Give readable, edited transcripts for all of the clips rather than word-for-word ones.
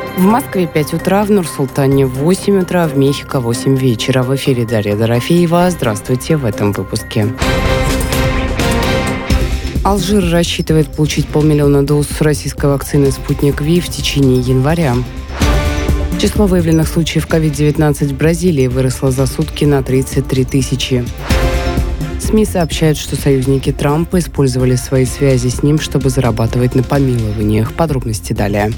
В Москве 5 утра, в Нур-Султане 8 утра, в Мехико 8 вечера. В эфире Дарья Дорофеева. Здравствуйте в этом выпуске. Алжир рассчитывает получить 500 000 доз российской вакцины «Спутник Ви» в течение января. Число выявленных случаев COVID-19 в Бразилии выросло за сутки на 33 тысячи. СМИ сообщают, что союзники Трампа использовали свои связи с ним, чтобы зарабатывать на помилованиях. Подробности далее.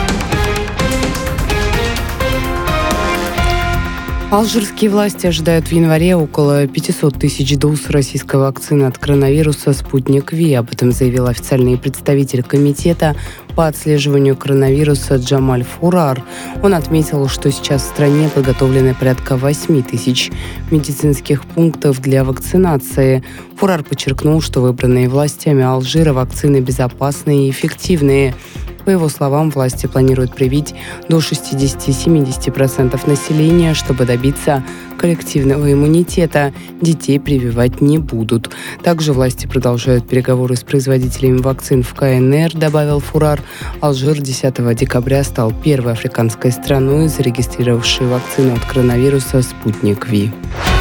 Алжирские власти ожидают в январе около 500 тысяч доз российской вакцины от коронавируса «Спутник Ви». Об этом заявил официальный представитель комитета по отслеживанию коронавируса Джамаль Фурар. Он отметил, что сейчас в стране подготовлены порядка 8 тысяч медицинских пунктов для вакцинации. Фурар подчеркнул, что выбранные властями Алжира вакцины безопасные и эффективные. По его словам, власти планируют привить до 60-70% населения, чтобы добиться коллективного иммунитета. Детей прививать не будут. Также власти продолжают переговоры с производителями вакцин в КНР, добавил Фурар. Алжир 10 декабря стал первой африканской страной, зарегистрировавшей вакцину от коронавируса «Спутник Ви».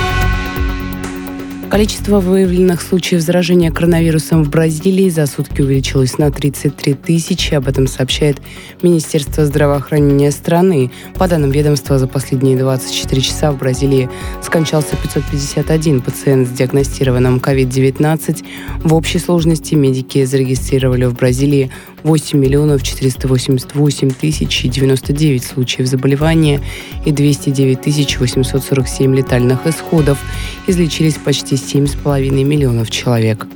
Количество выявленных случаев заражения коронавирусом в Бразилии за сутки увеличилось на 33 тысячи. Об этом сообщает Министерство здравоохранения страны. По данным ведомства, за последние 24 часа в Бразилии скончался 551 пациент с диагностированным COVID-19. В общей сложности медики зарегистрировали в Бразилии 8 488 099 случаев заболевания и 209 847 летальных исходов. Излечились почти 7,5 миллионов человек.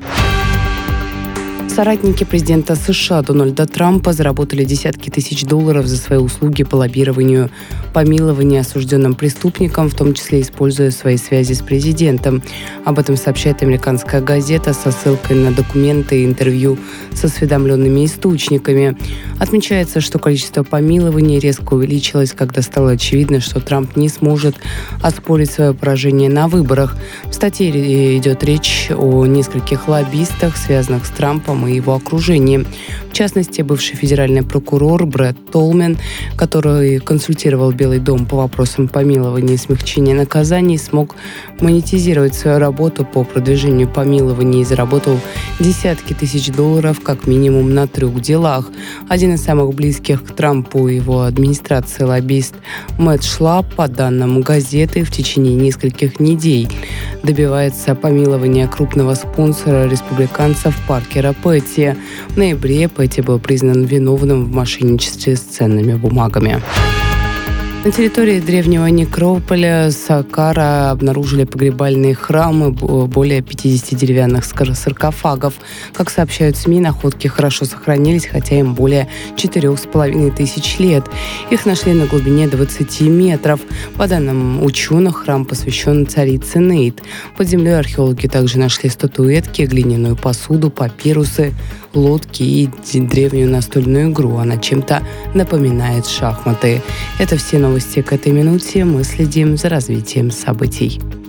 Соратники президента США Дональда Трампа заработали десятки тысяч долларов за свои услуги по лоббированию помилования осужденным преступникам, в том числе используя свои связи с президентом. Об этом сообщает американская газета со ссылкой на документы и интервью с осведомленными источниками. Отмечается, что количество помилований резко увеличилось, когда стало очевидно, что Трамп не сможет оспорить свое поражение на выборах. В статье идет речь о нескольких лоббистах, связанных с Трампом и его окружением. В частности, бывший федеральный прокурор Брэд Толмен, который консультировал Белый дом по вопросам помилования и смягчения наказаний, смог монетизировать свою работу по продвижению помилований и заработал десятки тысяч долларов как минимум на 3 делах. Один из самых близких к Трампу и его администрации лоббист Мэтт Шлаб, по данным газеты, в течение нескольких недель добивается помилования крупного спонсора республиканцев Паркера Петти. В ноябре Петти был признан виновным в мошенничестве с ценными бумагами. На территории древнего некрополя Саккара обнаружили погребальные храмы, более 50 деревянных саркофагов. Как сообщают СМИ, находки хорошо сохранились, хотя им более 4,5 тысяч лет. Их нашли на глубине 20 метров. По данным ученых, храм посвящен царице Нейт. Под землей археологи также нашли статуэтки, глиняную посуду, папирусы, лодки и древнюю настольную игру. Она чем-то напоминает шахматы. Это все новости к этой минуте. Мы следим за развитием событий.